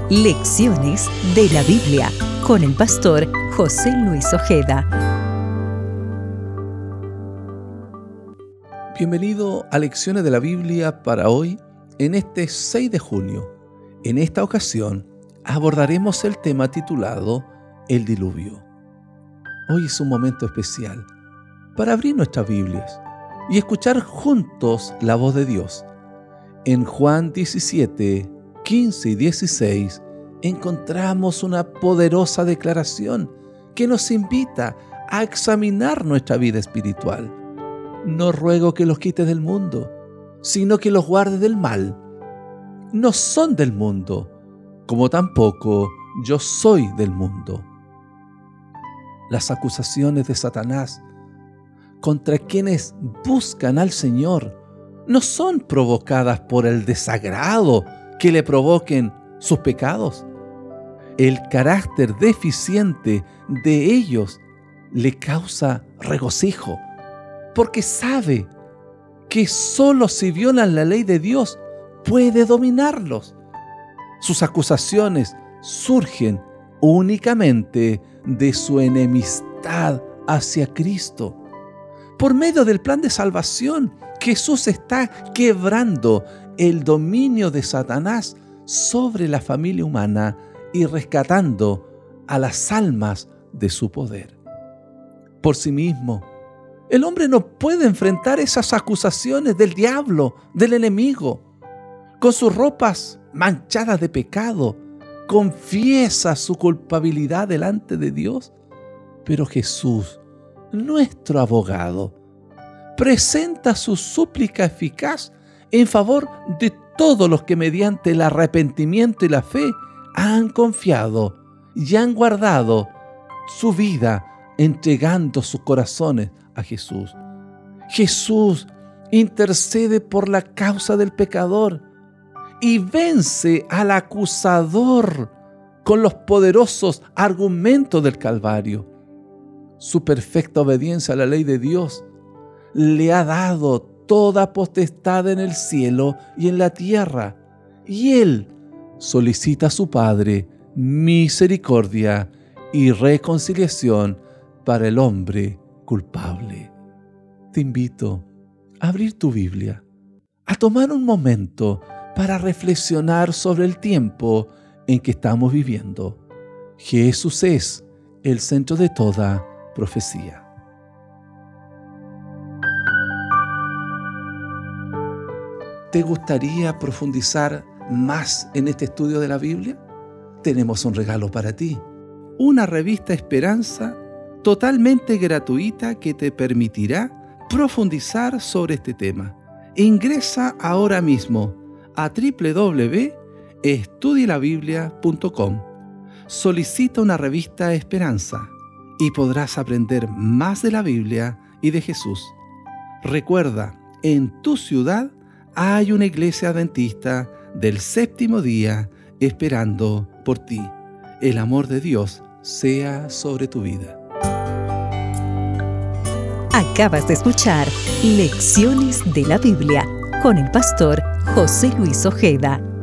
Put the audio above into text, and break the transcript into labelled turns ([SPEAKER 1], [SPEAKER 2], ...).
[SPEAKER 1] Lecciones de la Biblia con el pastor José Luis Ojeda.
[SPEAKER 2] Bienvenido a Lecciones de la Biblia para hoy, en este 6 de junio. En esta ocasión abordaremos el tema titulado El diluvio. Hoy es un momento especial para abrir nuestras Biblias y escuchar juntos la voz de Dios. En Juan 17, 15 y 16 encontramos una poderosa declaración que nos invita a examinar nuestra vida espiritual. No ruego que los quites del mundo, sino que los guardes del mal. No son del mundo, como tampoco yo soy del mundo. Las acusaciones de Satanás contra quienes buscan al Señor no son provocadas por el desagrado que le provoquen sus pecados. El carácter deficiente de ellos le causa regocijo, porque sabe que solo si violan la ley de Dios puede dominarlos. Sus acusaciones surgen únicamente de su enemistad hacia Cristo. Por medio del plan de salvación, Jesús está quebrando el dominio de Satanás sobre la familia humana y rescatando a las almas de su poder. Por sí mismo, el hombre no puede enfrentar esas acusaciones del diablo, del enemigo. Con sus ropas manchadas de pecado, confiesa su culpabilidad delante de Dios. Pero Jesús, nuestro abogado, presenta su súplica eficaz en favor de todos los que mediante el arrepentimiento y la fe han confiado y han guardado su vida entregando sus corazones a Jesús. Jesús intercede por la causa del pecador y vence al acusador con los poderosos argumentos del Calvario. Su perfecta obediencia a la ley de Dios le ha dado toda potestad en el cielo y en la tierra, y Él solicita a su Padre misericordia y reconciliación para el hombre culpable. Te invito a abrir tu Biblia, a tomar un momento para reflexionar sobre el tiempo en que estamos viviendo. Jesús es el centro de toda profecía. ¿Te gustaría profundizar más en este estudio de la Biblia? Tenemos un regalo para ti. Una revista Esperanza totalmente gratuita que te permitirá profundizar sobre este tema. Ingresa ahora mismo a www.estudielabiblia.com. Solicita una revista Esperanza y podrás aprender más de la Biblia y de Jesús. Recuerda, en tu ciudad hay una iglesia adventista del séptimo día esperando por ti. El amor de Dios sea sobre tu vida.
[SPEAKER 1] Acabas de escuchar Lecciones de la Biblia con el pastor José Luis Ojeda.